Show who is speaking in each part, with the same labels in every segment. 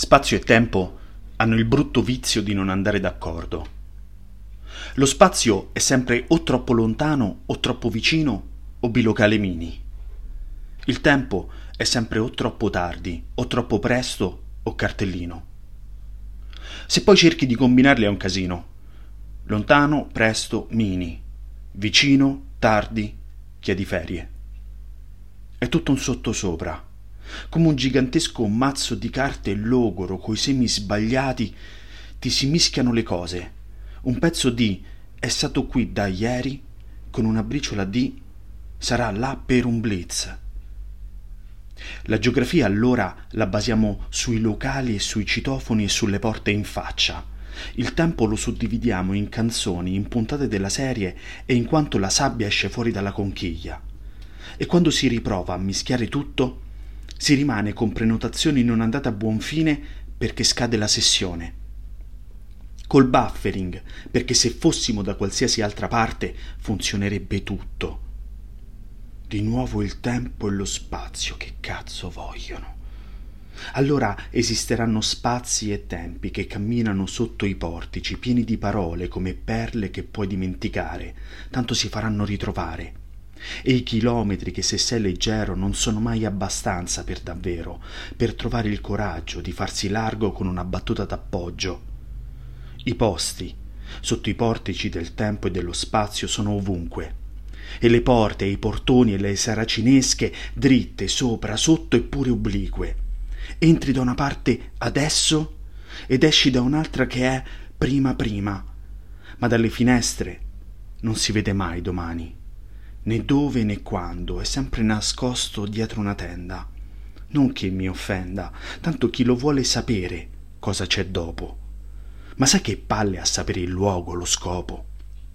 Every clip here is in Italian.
Speaker 1: Spazio e tempo hanno il brutto vizio di non andare d'accordo. Lo spazio è sempre o troppo lontano o troppo vicino o bilocale mini. Il tempo è sempre o troppo tardi o troppo presto o cartellino. Se poi cerchi di combinarli è un casino. Lontano, presto, mini. Vicino, tardi, chiedi ferie. È tutto un sottosopra. Come un gigantesco mazzo di carte logoro coi semi sbagliati ti si mischiano le cose. Un pezzo di è stato qui da ieri con una briciola di sarà là per un blitz. La geografia allora la basiamo sui locali e sui citofoni e sulle porte in faccia. Il tempo lo suddividiamo in canzoni, in puntate della serie e in quanto la sabbia esce fuori dalla conchiglia. E quando si riprova a mischiare tutto, si rimane con prenotazioni non andate a buon fine perché scade la sessione. Col buffering, perché se fossimo da qualsiasi altra parte funzionerebbe tutto. Di nuovo il tempo e lo spazio, che cazzo vogliono? Allora esisteranno spazi e tempi che camminano sotto i portici, pieni di parole come perle che puoi dimenticare, tanto si faranno ritrovare. E i chilometri che se sei leggero non sono mai abbastanza per davvero, per trovare il coraggio di farsi largo con una battuta d'appoggio. I posti, sotto i portici del tempo e dello spazio, sono ovunque. E le porte, e i portoni e le saracinesche, dritte, sopra, sotto e pure oblique. Entri da una parte adesso ed esci da un'altra che è prima prima, ma dalle finestre non si vede mai domani. Né dove né quando, è sempre nascosto dietro una tenda. Non che mi offenda, tanto chi lo vuole sapere cosa c'è dopo. Ma sai che palle a sapere il luogo, lo scopo?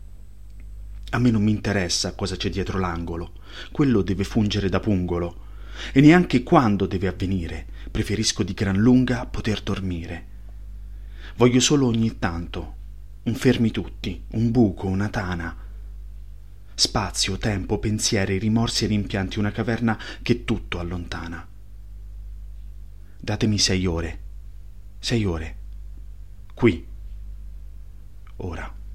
Speaker 1: A me non mi interessa cosa c'è dietro l'angolo, quello deve fungere da pungolo. E neanche quando deve avvenire, preferisco di gran lunga poter dormire. Voglio solo ogni tanto, un fermi tutti, un buco, una tana. Spazio, tempo, pensieri, rimorsi e rimpianti, una caverna che tutto allontana. Datemi 6 ore. 6 ore. Qui. Ora.